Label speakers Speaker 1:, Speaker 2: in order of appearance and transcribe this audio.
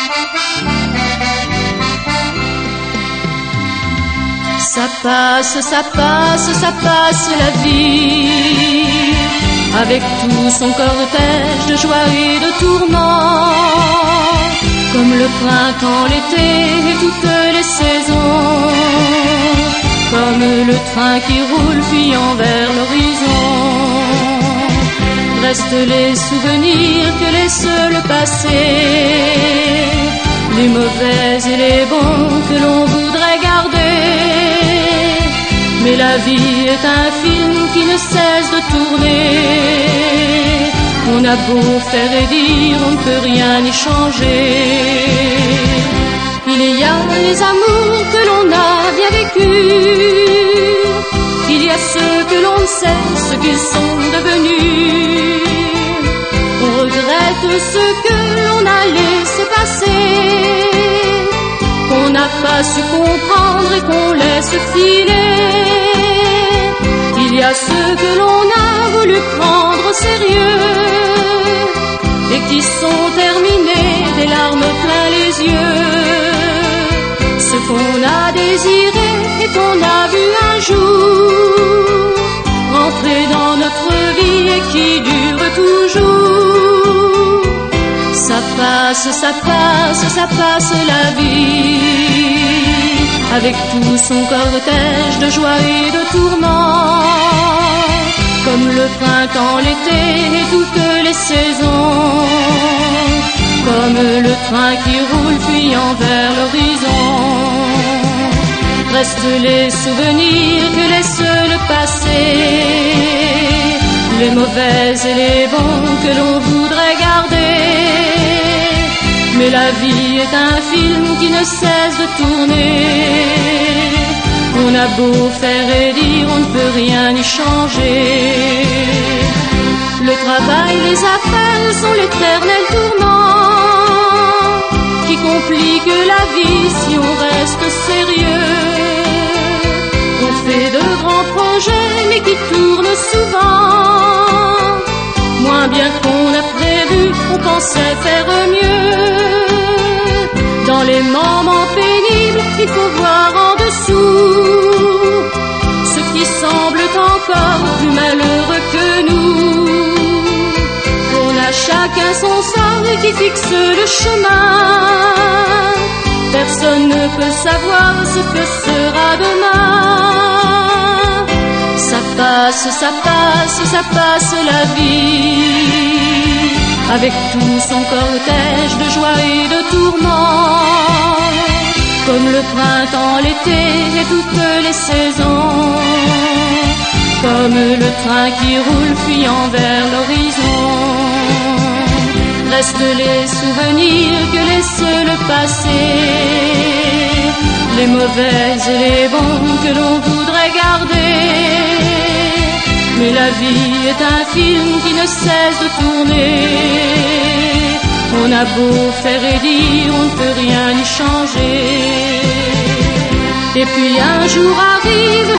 Speaker 1: Ça passe, ça passe, ça passe la vie, avec tout son cortège de joie et de tourments, comme le printemps, l'été et toutes les saisons, comme le train qui roule fuyant vers l'horizon. Restent les souvenirs que laisse le passé, les mauvais et les bons que l'on voudrait garder. Mais la vie est un film qui ne cesse de tourner. On a beau faire et dire, on ne peut rien y changer. Il y a les amours que l'on a bien vécus, il y a ceux que l'on ne sait ce qu'ils sont devenus. On regrette ceux que l'on a laissé passer, qu'on n'a pas su comprendre et qu'on laisse filer. Il y a ceux que l'on a voulu prendre au sérieux et qui sont terminés, des larmes plein les yeux. Ce qu'on a désiré et qu'on a vu un jour rentrer dans notre vie et qui dure toujours. Ça passe, ça passe, ça passe la vie, avec tout son cortège de joie et de tourments, comme le printemps, l'été et toutes les saisons, comme le train qui roule fuyant vers l'horizon. Restent les souvenirs que laisse le passé, les mauvais et les bons que l'on voudrait garder. Mais la vie est un film qui ne cesse de tourner. On a beau faire et dire, on ne peut rien y changer. Le travail, les affaires sont l'éternel tourment qui complique la vie si on reste sérieux. On fait de grands projets mais qui tournent souvent moins bien qu'on a prévu. On pensait faire mieux. Dans les moments pénibles, il faut voir en dessous ceux qui semblent encore plus malheureux que nous. On a chacun son sort et qui fixe le chemin. Personne ne peut savoir ce que sera demain. Ça passe, ça passe, ça passe la vie, avec tout son cortège de joie et de tourments, comme le printemps, l'été et toutes les saisons, comme le train qui roule fuyant vers l'horizon. Restent les souvenirs que laisse le passé, les mauvais et les bons que l'on voudrait garder. Mais la vie est un film qui ne cesse de tourner. On a beau faire et dire, on ne peut rien y changer. Et puis un jour arrive